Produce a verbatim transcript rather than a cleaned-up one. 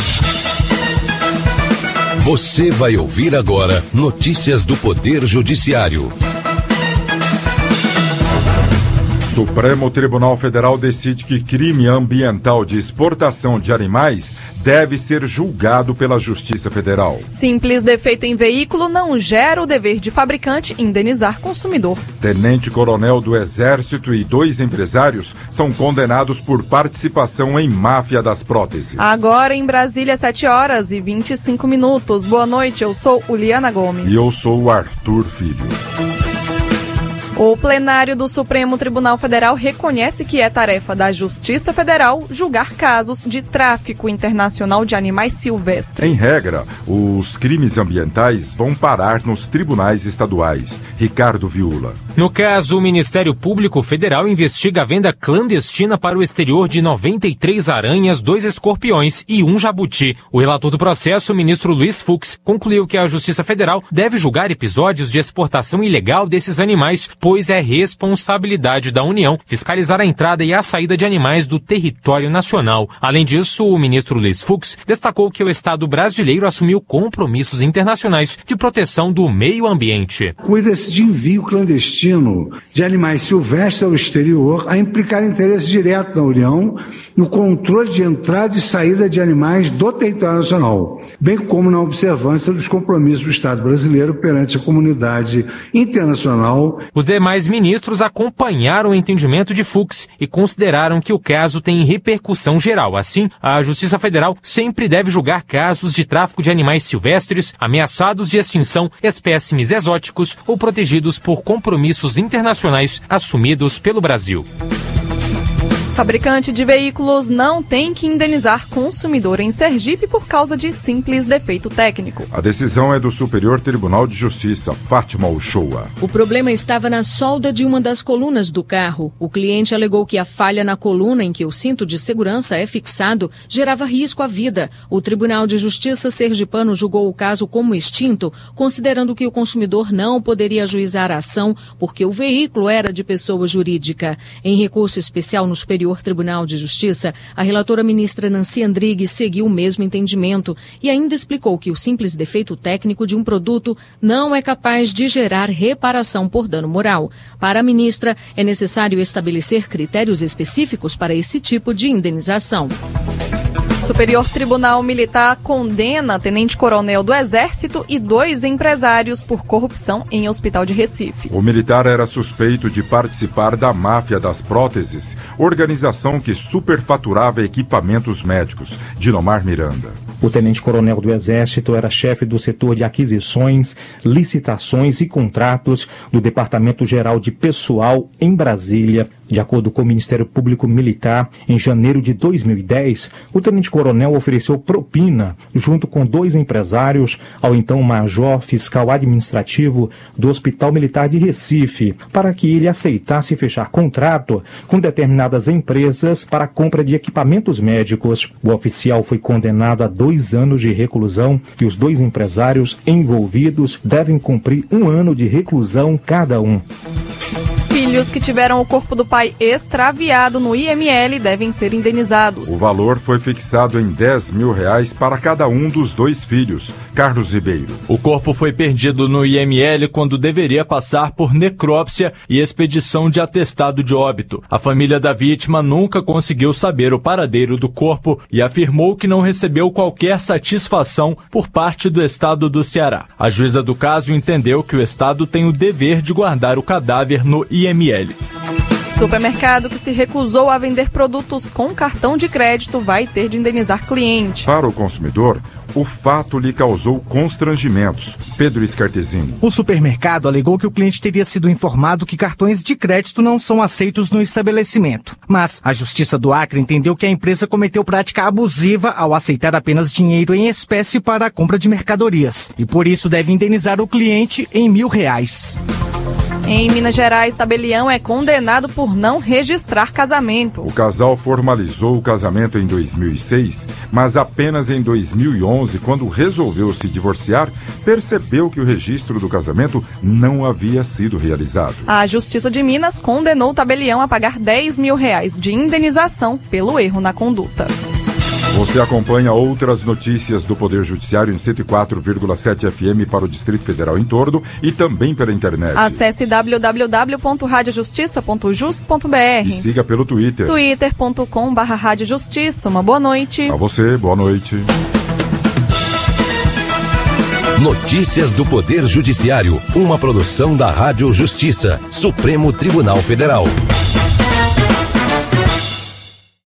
Você vai ouvir agora notícias do Poder Judiciário. Supremo Tribunal Federal decide que crime ambiental de exportação de animais deve ser julgado pela Justiça Federal. Simples defeito em veículo não gera o dever de fabricante indenizar consumidor. Tenente-coronel do Exército e dois empresários são condenados por participação em máfia das próteses. Agora em Brasília, sete horas e vinte e cinco minutos. Boa noite, eu sou Uliana Gomes. E eu sou o Arthur Filho. O plenário do Supremo Tribunal Federal reconhece que é tarefa da Justiça Federal julgar casos de tráfico internacional de animais silvestres. Em regra, os crimes ambientais vão parar nos tribunais estaduais. Ricardo Viula. No caso, o Ministério Público Federal investiga a venda clandestina para o exterior de noventa e três aranhas, dois escorpiões e um jabuti. O relator do processo, o ministro Luiz Fux, concluiu que a Justiça Federal deve julgar episódios de exportação ilegal desses animais, pois é responsabilidade da União fiscalizar a entrada e a saída de animais do território nacional. Além disso, o ministro Luiz Fux destacou que o Estado brasileiro assumiu compromissos internacionais de proteção do meio ambiente. Cuida-se de envio clandestino de animais silvestres ao exterior a implicar interesse direto da União no controle de entrada e saída de animais do território nacional, bem como na observância dos compromissos do Estado brasileiro perante a comunidade internacional. Os demais ministros acompanharam o entendimento de Fux e consideraram que o caso tem repercussão geral. Assim, a Justiça Federal sempre deve julgar casos de tráfico de animais silvestres, ameaçados de extinção, espécimes exóticos ou protegidos por compromissos internacionais assumidos pelo Brasil. Fabricante de veículos não tem que indenizar consumidor em Sergipe por causa de simples defeito técnico. A decisão é do Superior Tribunal de Justiça, Fátima Uchoa. O problema estava na solda de uma das colunas do carro. O cliente alegou que a falha na coluna em que o cinto de segurança é fixado gerava risco à vida. O Tribunal de Justiça sergipano julgou o caso como extinto, considerando que o consumidor não poderia ajuizar a ação porque o veículo era de pessoa jurídica. Em recurso especial no Superior Tribunal de Justiça, a relatora ministra Nancy Andrighi seguiu o mesmo entendimento e ainda explicou que o simples defeito técnico de um produto não é capaz de gerar reparação por dano moral. Para a ministra, é necessário estabelecer critérios específicos para esse tipo de indenização. Superior Tribunal Militar condena tenente-coronel do Exército e dois empresários por corrupção em Hospital de Recife. O militar era suspeito de participar da máfia das próteses, organização que superfaturava equipamentos médicos. Dinomar Miranda. O tenente-coronel do Exército era chefe do setor de aquisições, licitações e contratos do Departamento Geral de Pessoal em Brasília. De acordo com o Ministério Público Militar, em janeiro de dois mil e dez, o tenente-coronel ofereceu propina, junto com dois empresários, ao então major fiscal administrativo do Hospital Militar de Recife, para que ele aceitasse fechar contrato com determinadas empresas para a compra de equipamentos médicos. O oficial foi condenado a dois anos de reclusão e os dois empresários envolvidos devem cumprir um ano de reclusão cada um. Filhos que tiveram o corpo do pai extraviado no I M L devem ser indenizados. O valor foi fixado em dez mil reais para cada um dos dois filhos. Carlos Ribeiro. O corpo foi perdido no I M L quando deveria passar por necrópsia e expedição de atestado de óbito. A família da vítima nunca conseguiu saber o paradeiro do corpo e afirmou que não recebeu qualquer satisfação por parte do Estado do Ceará. A juíza do caso entendeu que o Estado tem o dever de guardar o cadáver no I M L. Supermercado que se recusou a vender produtos com cartão de crédito vai ter de indenizar cliente. Para o consumidor, o fato lhe causou constrangimentos. Pedro Escartezini. O supermercado alegou que o cliente teria sido informado que cartões de crédito não são aceitos no estabelecimento. Mas a Justiça do Acre entendeu que a empresa cometeu prática abusiva ao aceitar apenas dinheiro em espécie para a compra de mercadorias. E por isso deve indenizar o cliente em mil reais. Em Minas Gerais, tabelião é condenado por não registrar casamento. O casal formalizou o casamento em dois mil e seis, mas apenas em dois mil e onze, quando resolveu se divorciar, percebeu que o registro do casamento não havia sido realizado. A Justiça de Minas condenou o tabelião a pagar dez mil reais de indenização pelo erro na conduta. Você acompanha outras notícias do Poder Judiciário em cento e quatro vírgula sete F M para o Distrito Federal em torno e também pela internet. Acesse w w w ponto rádio justiça ponto jus ponto b r e siga pelo Twitter. twitter ponto com barra rádio justiça. Uma boa noite. A você, boa noite. Notícias do Poder Judiciário, uma produção da Rádio Justiça, Supremo Tribunal Federal.